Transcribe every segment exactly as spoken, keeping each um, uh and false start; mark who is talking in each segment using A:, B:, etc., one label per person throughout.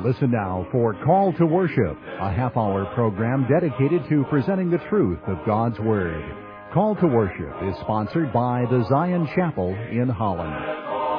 A: Listen now for Call to Worship, a half-hour program dedicated to presenting the truth of God's Word. Call to Worship is sponsored by the Zion Chapel in Holland.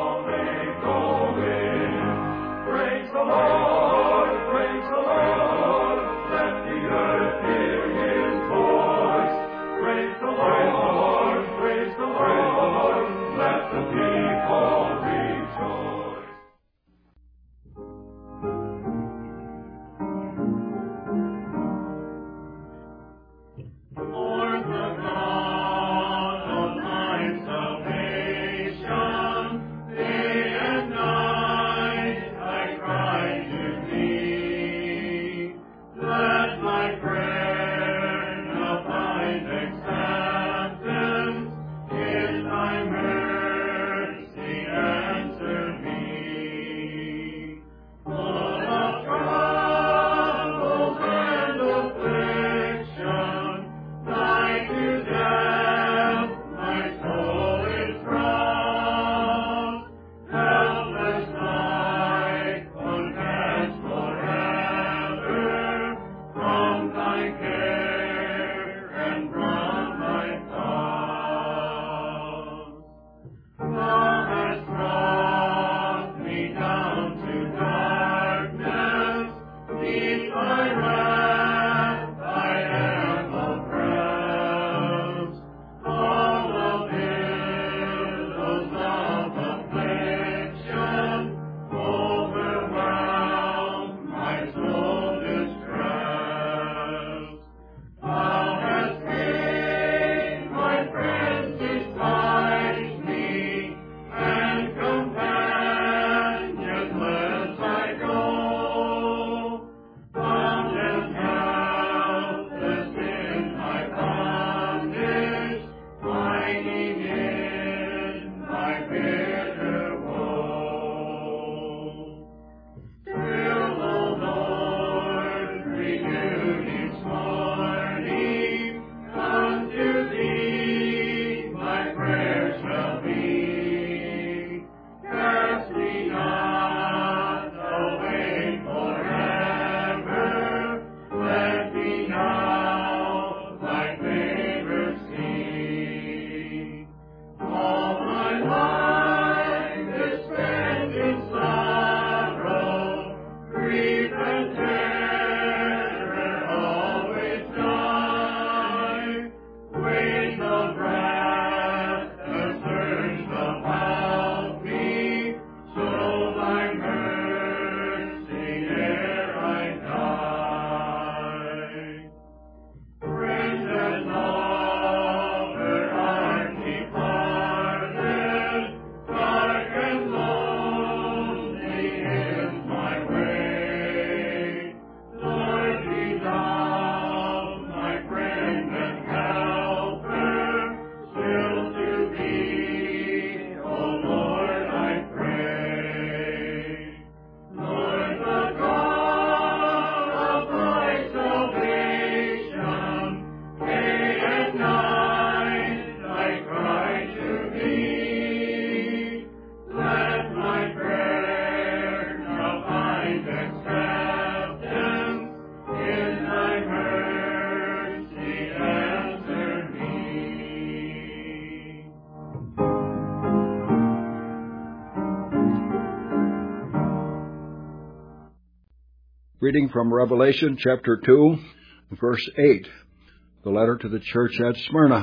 B: Reading from Revelation chapter two, verse eight, the letter to the church at Smyrna.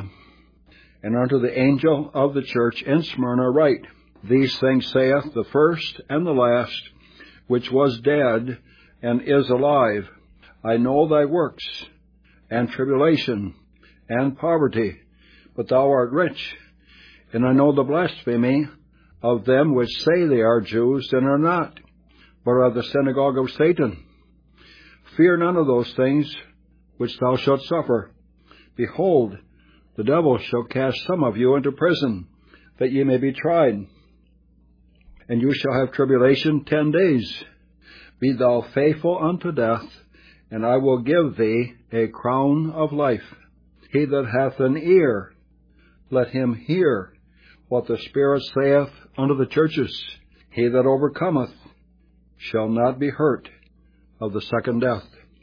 B: And unto the angel of the church in Smyrna write, These things saith the first and the last, which was dead and is alive. I know thy works, and tribulation, and poverty, but thou art rich. And I know the blasphemy of them which say they are Jews and are not, but are the synagogue of Satan. Fear none of those things which thou shalt suffer. Behold, the devil shall cast some of you into prison, that ye may be tried. And you shall have tribulation ten days. Be thou faithful unto death, and I will give thee a crown of life. He that hath an ear, let him hear what the Spirit saith unto the churches. He that overcometh shall not be hurt of the second death.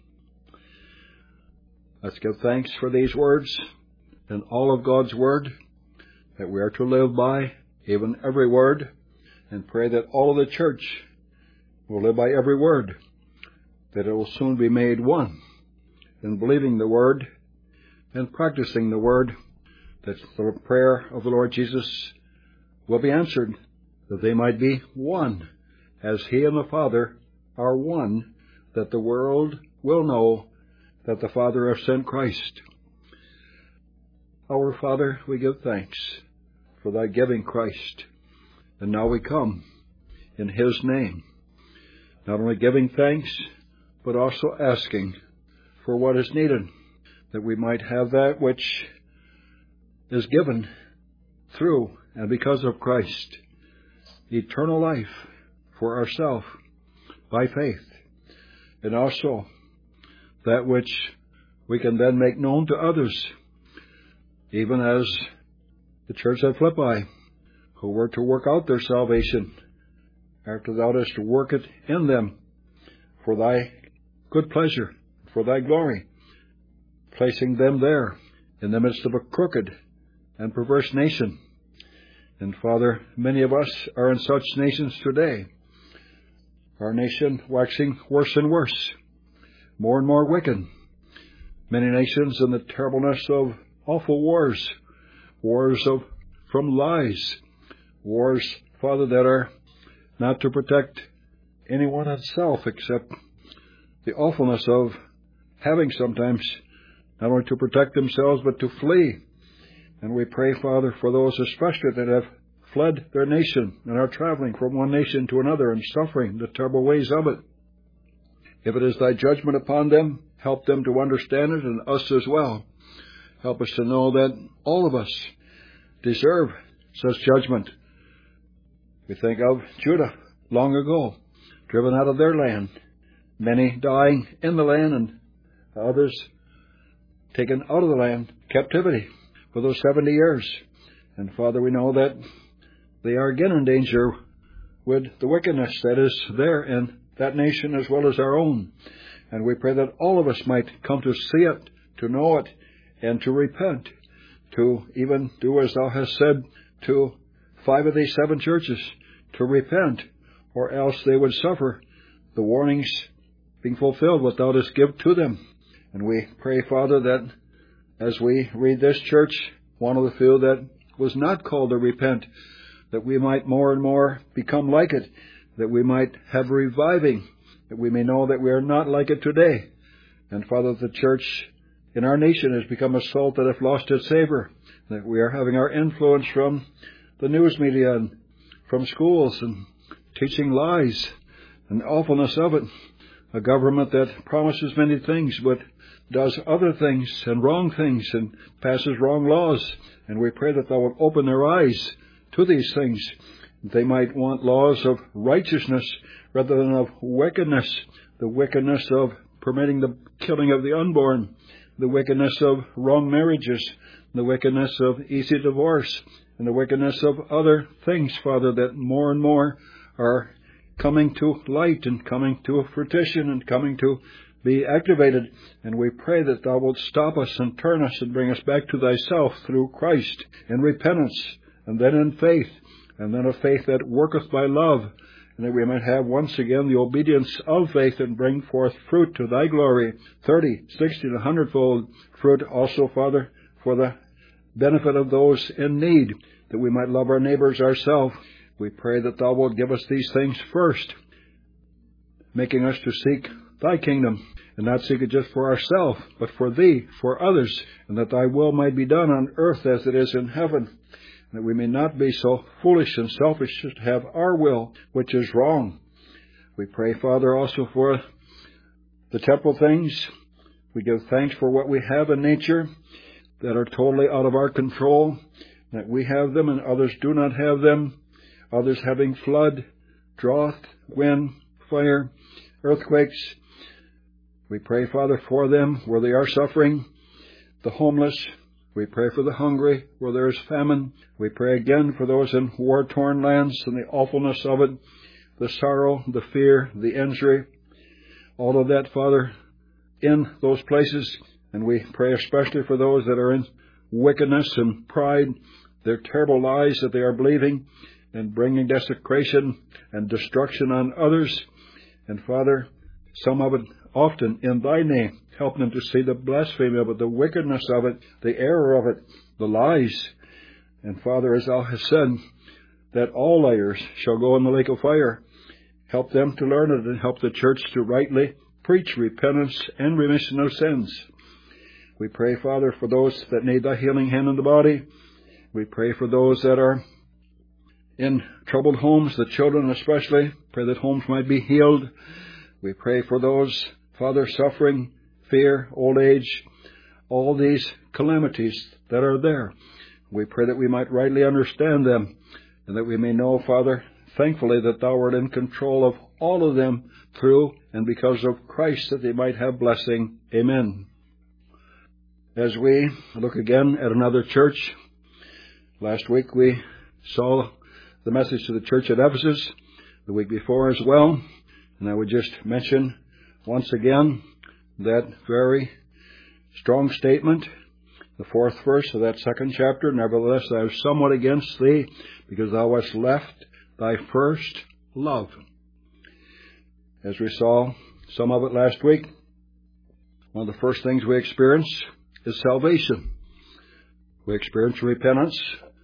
B: Let's give thanks for these words and all of God's Word that we are to live by, even every word, and pray that all of the church will live by every word, that it will soon be made one in believing the Word and practicing the Word, that the prayer of the Lord Jesus will be answered, that they might be one, as He and the Father are one, that the world will know that the Father hath sent Christ. Our Father, we give thanks for Thy giving Christ, and now we come in His name, not only giving thanks, but also asking for what is needed, that we might have that which is given through and because of Christ, eternal life for ourselves by faith, and also that which we can then make known to others, even as the church at Philippi, who were to work out their salvation after Thou didst work it in them for Thy good pleasure, for Thy glory, placing them there in the midst of a crooked and perverse nation. And Father, many of us are in such nations today, our nation waxing worse and worse, more and more wicked. Many nations in the terribleness of awful wars, wars of from lies, wars, Father, that are not to protect anyone itself, except the awfulness of having sometimes not only to protect themselves, but to flee. And we pray, Father, for those especially that have fled their nation and are traveling from one nation to another and suffering the terrible ways of it. If it is Thy judgment upon them, help them to understand it, and us as well. Help us to know that all of us deserve such judgment. We think of Judah long ago, driven out of their land, many dying in the land, and others taken out of the land, captivity, for those seventy years. And Father, we know that they are again in danger with the wickedness that is there in that nation as well as our own. And we pray that all of us might come to see it, to know it, and to repent, to even do as Thou hast said to five of these seven churches, to repent, or else they would suffer the warnings being fulfilled, what Thou dost give to them. And we pray, Father, that as we read this church, one of the few that was not called to repent, that we might more and more become like it, that we might have reviving, that we may know that we are not like it today. And Father, the church in our nation has become a salt that hath lost its savor, that we are having our influence from the news media and from schools and teaching lies and the awfulness of it. A government that promises many things but does other things and wrong things and passes wrong laws. And we pray that Thou wilt open their eyes to these things. They might want laws of righteousness rather than of wickedness, the wickedness of permitting the killing of the unborn, the wickedness of wrong marriages, the wickedness of easy divorce, and the wickedness of other things, Father, that more and more are coming to light and coming to fruition and coming to be activated. And we pray that Thou wilt stop us and turn us and bring us back to Thyself through Christ in repentance, and then in faith, and then a faith that worketh by love, and that we might have once again the obedience of faith and bring forth fruit to Thy glory, thirty, sixty, and a hundredfold fruit also, Father, for the benefit of those in need, that we might love our neighbors ourselves. We pray that Thou wilt give us these things first, making us to seek Thy kingdom, and not seek it just for ourselves, but for Thee, for others, and that Thy will might be done on earth as it is in heaven, and that we may not be so foolish and selfish as to have our will, which is wrong. We pray, Father, also for the temporal things. We give thanks for what we have in nature that are totally out of our control, that we have them and others do not have them, others having flood, drought, wind, fire, earthquakes. We pray, Father, for them where they are suffering, the homeless. We pray for the hungry where there is famine. We pray again for those in war-torn lands and the awfulness of it, the sorrow, the fear, the injury. all of that, Father, in those places. And we pray especially for those that are in wickedness and pride, their terrible lies that they are believing and bringing desecration and destruction on others. And Father, some of it often in Thy name, help them to see the blasphemy of it, the wickedness of it, the error of it, the lies. And Father, as Thou hast said, that all liars shall go in the lake of fire. Help them to learn it and help the church to rightly preach repentance and remission of sins. We pray, Father, for those that need Thy healing hand in the body. We pray for those that are in troubled homes, the children especially. Pray that homes might be healed. We pray for those, Father, suffering, fear, old age, all these calamities that are there. We pray that we might rightly understand them and that we may know, Father, thankfully that Thou art in control of all of them through and because of Christ, that they might have blessing. Amen. As we look again at another church, last week we saw the message to the church at Ephesus, the week before as well, and I would just mention once again that very strong statement, the fourth verse of that second chapter. Nevertheless, I have somewhat against thee, because thou hast left thy first love. As we saw some of it last week, one of the first things we experience is salvation. We experience repentance,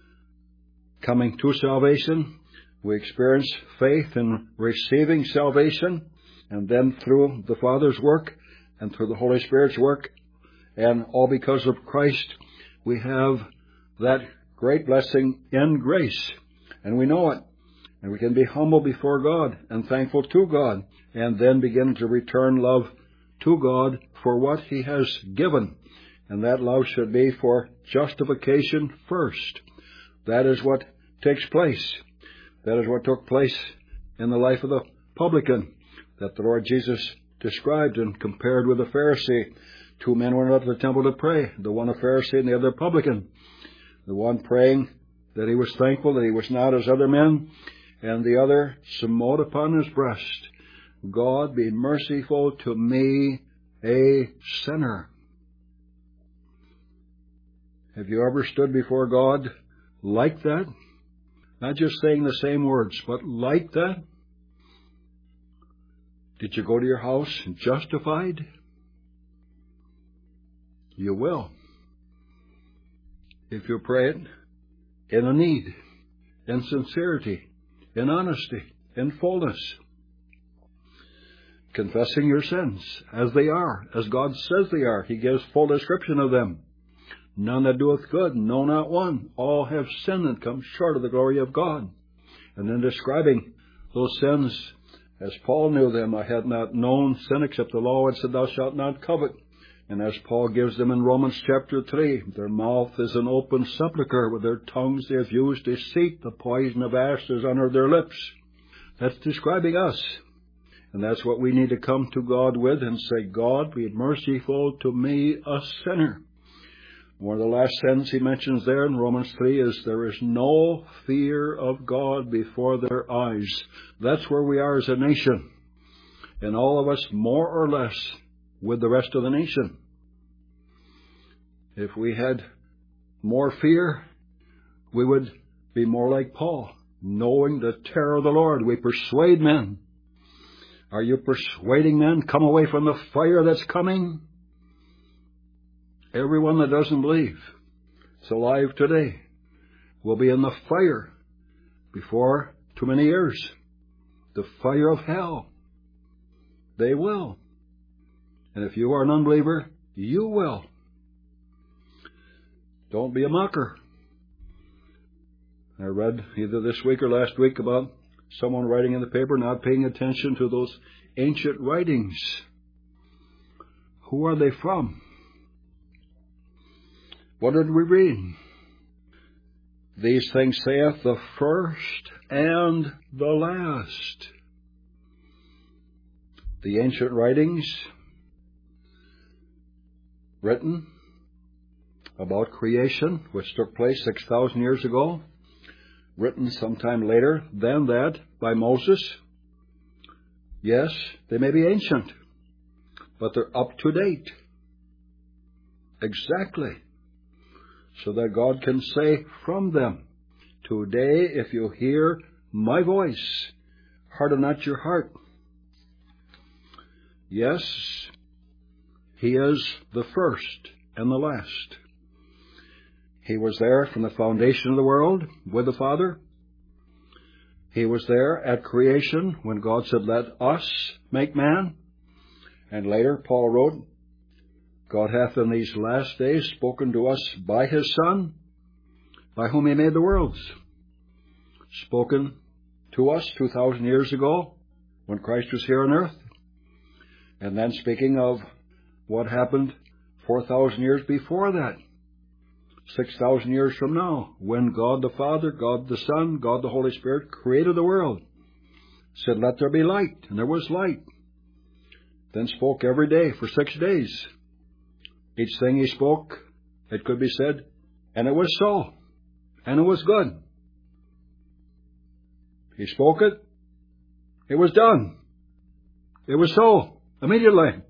B: coming to salvation. We experience faith in receiving salvation, and then through the Father's work and through the Holy Spirit's work, and all because of Christ, we have that great blessing in grace. And we know it. And we can be humble before God and thankful to God, and then begin to return love to God for what He has given. And that love should be for justification first. That is what takes place. That is what took place in the life of the publican that the Lord Jesus described and compared with the Pharisee. Two men went up to the temple to pray, the one a Pharisee and the other a publican. The one praying that he was thankful that he was not as other men, and the other smote upon his breast, God be merciful to me, a sinner. Have you ever stood before God like that? Not just saying the same words, but like that? Did you go to your house justified? You will. If you pray it in a need, in sincerity, in honesty, in fullness, confessing your sins as they are, as God says they are. He gives full description of them. None that doeth good, no, not one. All have sinned and come short of the glory of God. And then describing those sins as Paul knew them. I had not known sin except the law had said, thou shalt not covet. And as Paul gives them in Romans chapter three, their mouth is an open sepulchre. With their tongues they have used deceit. The poison of ashes under their lips. That's describing us. And that's what we need to come to God with and say, God, be merciful to me, a sinner. One of the last sentences he mentions there in Romans three is, there is no fear of God before their eyes. That's where we are as a nation. And all of us, more or less, with the rest of the nation. If we had more fear, we would be more like Paul, knowing the terror of the Lord. We persuade men. Are you persuading men? Come away from the fire that's coming. Everyone that doesn't believe is alive today will be in the fire before too many years. The fire of hell. They will. And if you are an unbeliever, you will. Don't be a mocker. I read either this week or last week about someone writing in the paper not paying attention to those ancient writings. Who are they from? What did we read? These things saith the first and the last. The ancient writings written about creation, which took place six thousand years ago, written sometime later than that by Moses. Yes, they may be ancient, but they're up to date. Exactly. So that God can say from them, today, if you hear my voice, harden not your heart. Yes, He is the first and the last. He was there from the foundation of the world with the Father. He was there at creation when God said, let us make man. And later, Paul wrote, God hath in these last days spoken to us by His Son, by whom He made the worlds. Spoken to us two thousand years ago when Christ was here on earth. And then speaking of what happened four thousand years before that. six thousand years from now, when God the Father, God the Son, God the Holy Spirit created the world. Said, let there be light. And there was light. Then spoke every day for six days. Each thing He spoke, it could be said, and it was so. And it was good. He spoke it. It was done. It was so. Immediately.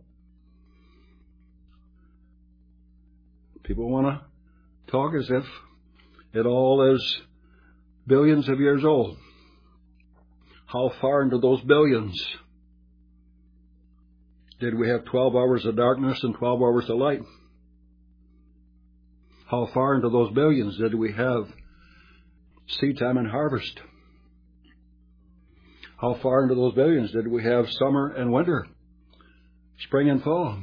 B: People want to talk as if it all is billions of years old. How far into those billions did we have twelve hours of darkness and twelve hours of light? How far into those billions did we have seed time and harvest? How far into those billions did we have summer and winter, spring and fall?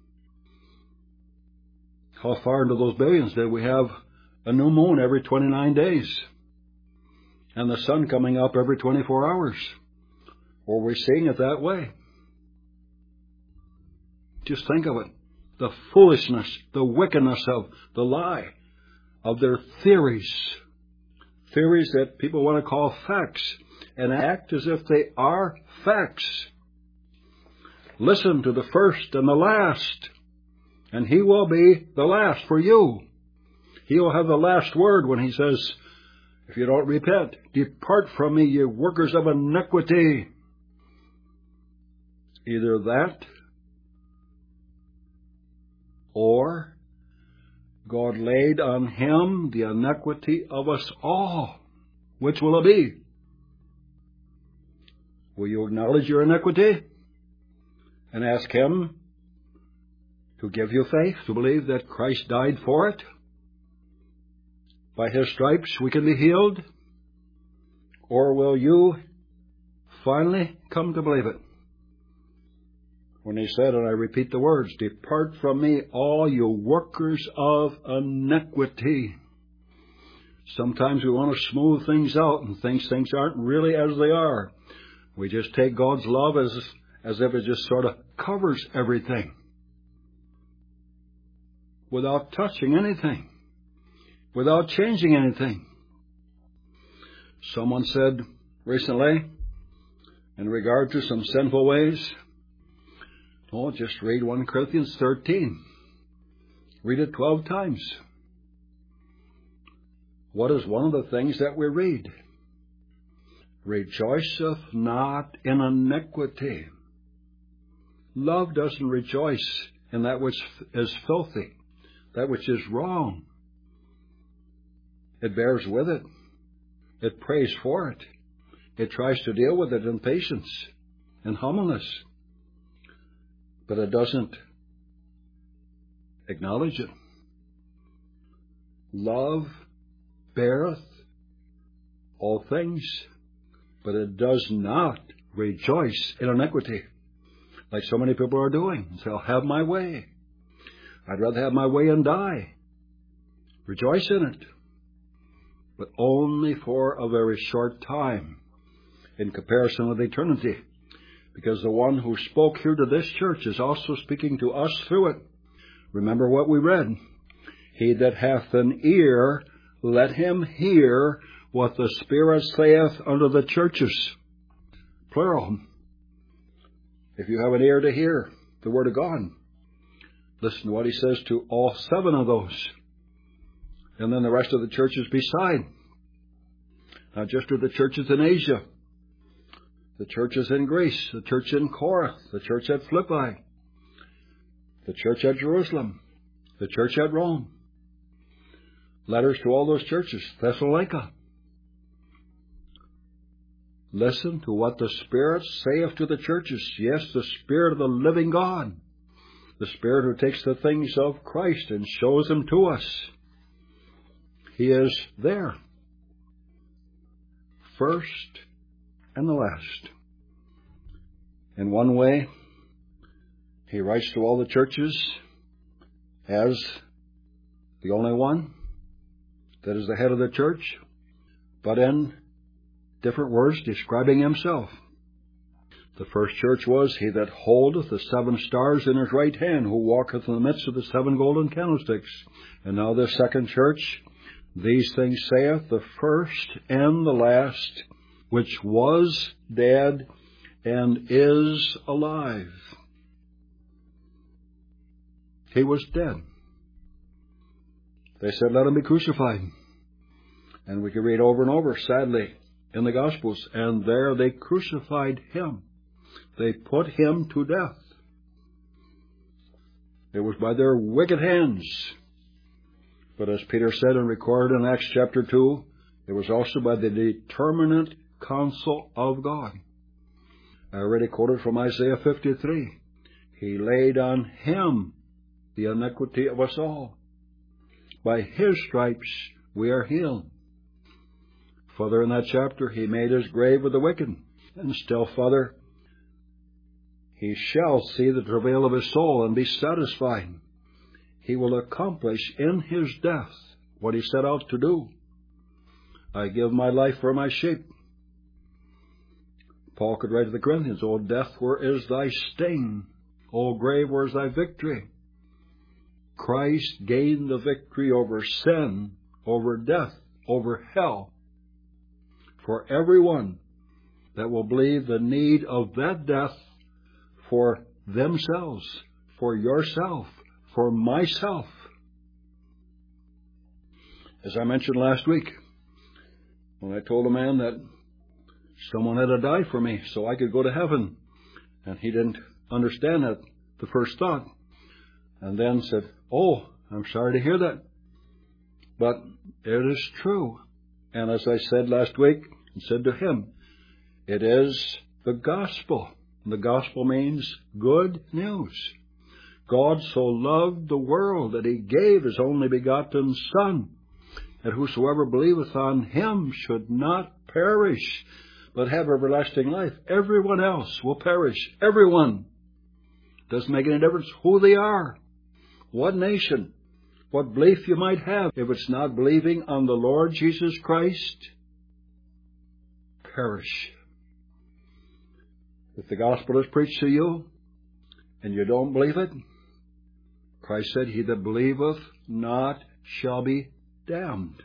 B: How far into those billions did we have a new moon every twenty-nine days and the sun coming up every twenty-four hours? Or were we seeing it that way? Just think of it. The foolishness, the wickedness of the lie, of their theories. Theories that people want to call facts and act as if they are facts. Listen to the first and the last, and He will be the last for you. He will have the last word when He says, if you don't repent, depart from me, ye workers of iniquity. Either that, or God laid on Him the iniquity of us all. Which will it be? Will you acknowledge your iniquity and ask Him to give you faith, to believe that Christ died for it? By His stripes we can be healed? Or will you finally come to believe it? When He said, and I repeat the words, depart from me, all you workers of iniquity. Sometimes we want to smooth things out and think things aren't really as they are. We just take God's love as, as if it just sort of covers everything without touching anything, without changing anything. Someone said recently, in regard to some sinful ways, oh, just read First Corinthians thirteen. Read it twelve times. What is one of the things that we read? Rejoiceth not in iniquity. Love doesn't rejoice in that which is filthy, that which is wrong. It bears with it. It prays for it. It tries to deal with it in patience and humbleness. But it doesn't acknowledge it. Love beareth all things, but it does not rejoice in iniquity, like so many people are doing. So I'll have my way. I'd rather have my way and die. Rejoice in it, but only for a very short time in comparison with eternity. Because the one who spoke here to this church is also speaking to us through it. Remember what we read. He that hath an ear, let him hear what the Spirit saith unto the churches. Plural. If you have an ear to hear the Word of God, listen to what He says to all seven of those. And then the rest of the churches beside. Not just to the churches in Asia, the churches in Greece, the church in Corinth, the church at Philippi, the church at Jerusalem, the church at Rome, letters to all those churches, Thessalonica. Listen to what the Spirit saith to the churches. Yes, the Spirit of the living God, the Spirit who takes the things of Christ and shows them to us. He is there, first and the last. In one way, he writes to all the churches as the only one that is the head of the church, but in different words describing himself. The first church was, He that holdeth the seven stars in his right hand, who walketh in the midst of the seven golden candlesticks. And now the second church, these things saith the first and the last, which was dead and is alive. He was dead. They said, let him be crucified. And we can read over and over, sadly, in the Gospels, and there they crucified him. They put him to death. It was by their wicked hands. But as Peter said and recorded in Acts chapter two, it was also by the determinate counsel of God. I already quoted from Isaiah fifty-three. He laid on him the iniquity of us all. By his stripes we are healed. Further in that chapter, he made his grave with the wicked. And still further, he shall see the travail of his soul and be satisfied. He will accomplish in his death what he set out to do. I give my life for my sheep. Paul could write to the Corinthians, O death, where is thy sting? O grave, where is thy victory? Christ gained the victory over sin, over death, over hell. For everyone that will believe the need of that death for themselves, for yourself, for myself. As I mentioned last week, when I told a man that someone had to die for me so I could go to heaven, and he didn't understand that the first thought, and then said, oh, I'm sorry to hear that, but it is true. And as I said last week, and said to him, it is the gospel. The gospel means good news. God so loved the world that he gave his only begotten Son, that whosoever believeth on him should not perish, but have everlasting life. Everyone else will perish. Everyone. Doesn't make any difference who they are, what nation, what belief you might have. If it's not believing on the Lord Jesus Christ, perish. If the gospel is preached to you and you don't believe it, Christ said, he that believeth not shall be damned.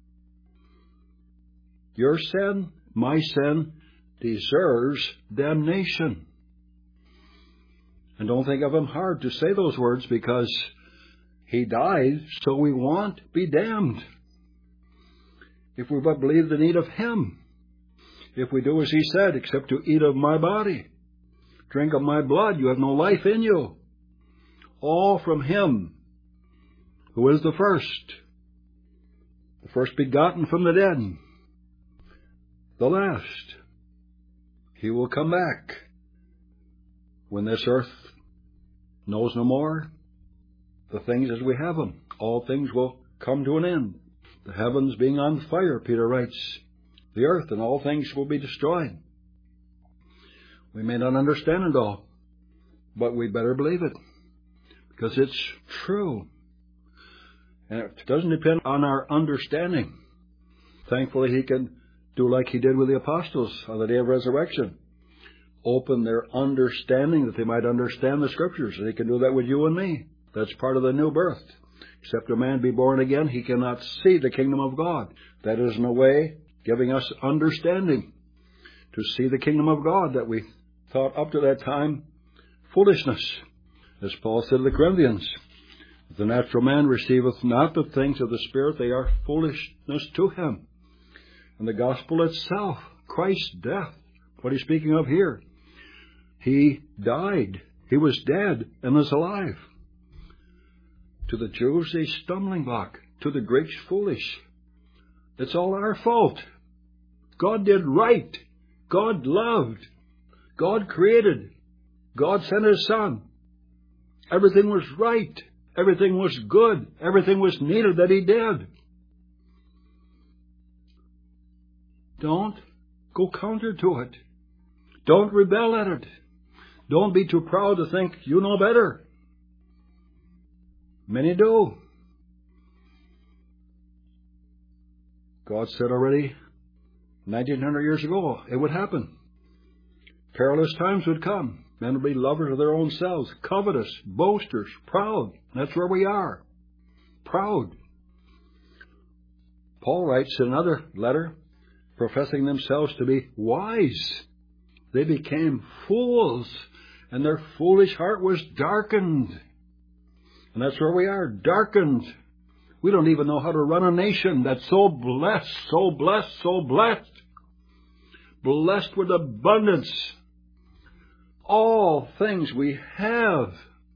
B: Your sin, my sin, deserves damnation. And don't think of him hard to say those words, because he died so we won't be damned. If we but believe the need of him. If we do as he said, except to eat of my body, drink of my blood, you have no life in you. All from him, who is the first, the first begotten from the dead, the last. He will come back when this earth knows no more the things as we have them. All things will come to an end. The heavens being on fire, Peter writes, the earth and all things will be destroyed. We may not understand it all, but we better believe it, because it's true. And it doesn't depend on our understanding. Thankfully, he can do like he did with the apostles on the day of resurrection. Open their understanding that they might understand the Scriptures. And he can do that with you and me. That's part of the new birth. Except a man be born again, he cannot see the kingdom of God. That is in a way giving us understanding to see the kingdom of God that we thought up to that time foolishness. As Paul said to the Corinthians, the natural man receiveth not the things of the Spirit, they are foolishness to him. And the gospel itself, Christ's death, what he's speaking of here, he died, he was dead and is alive. To the Jews, a stumbling block. To the Greeks, foolish. It's all our fault. God did right. God loved. God created. God sent His Son. Everything was right. Everything was good. Everything was needed that He did. Don't go counter to it. Don't rebel at it. Don't be too proud to think you know better. Many do. God said already nineteen hundred years ago it would happen. Perilous times would come. Men would be lovers of their own selves, covetous, boasters, proud. That's where we are. Proud. Paul writes in another letter, professing themselves to be wise. They became fools, and their foolish heart was darkened. And that's where we are, darkened. We don't even know how to run a nation that's so blessed, so blessed, so blessed. Blessed with abundance. All things we have.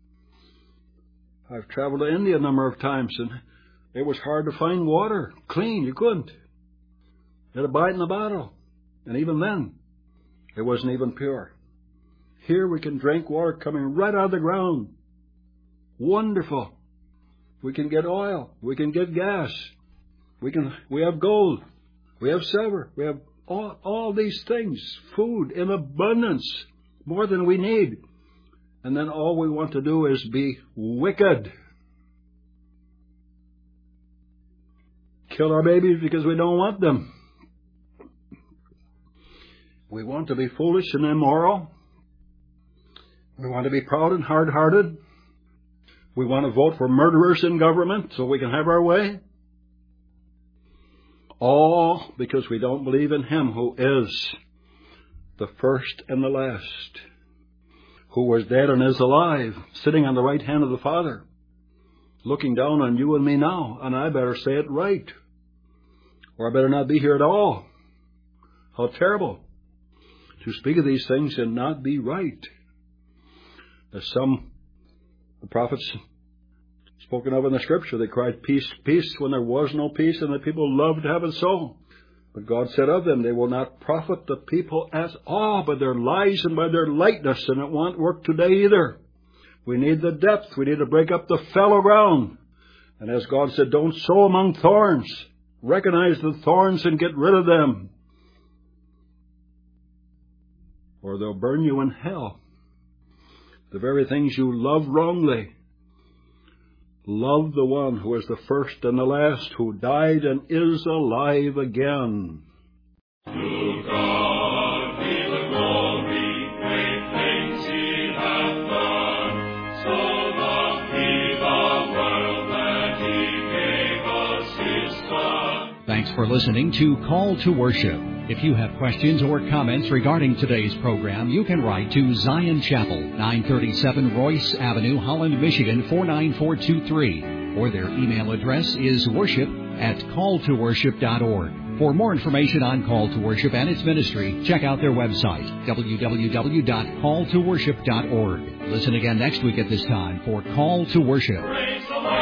B: I've traveled to India a number of times, and it was hard to find water. Clean, you couldn't. You had to buy it in a bottle. And even then, it wasn't even pure. Here we can drink water coming right out of the ground. Wonderful. We can get oil. We can get gas. We can. We have gold. We have silver. We have all, all these things. Food in abundance. More than we need. And then all we want to do is be wicked. Kill our babies because we don't want them. We want to be foolish and immoral. We want to be proud and hard-hearted. We want to vote for murderers in government so we can have our way. All because we don't believe in Him who is the first and the last, who was dead and is alive, sitting on the right hand of the Father, looking down on you and me now, and I better say it right, or I better not be here at all. How terrible to speak of these things and not be right. As some the prophets spoken of in the Scripture, they cried, peace, peace, when there was no peace, and the people loved to have it so. But God said of them, they will not profit the people at all by their lies and by their lightness, and it won't work today either. We need the depth. We need to break up the fallow ground. And as God said, don't sow among thorns. Recognize the thorns and get rid of them, or they'll burn you in hell. The very things you love wrongly. Love the one who is the first and the last, who died and is alive again.
C: To God be the glory, great things He hath done. So loved He the world that He gave us His Son.
A: Thanks for listening to Call to Worship. If you have questions or comments regarding today's program, you can write to Zion Chapel, nine thirty-seven Royce Avenue, Holland, Michigan, four nine four two three, or their email address is worship at call to worship dot org. For more information on Call to Worship and its ministry, check out their website, w w w dot call to worship dot org. Listen again next week at this time for Call to Worship.
C: Praise the Lord.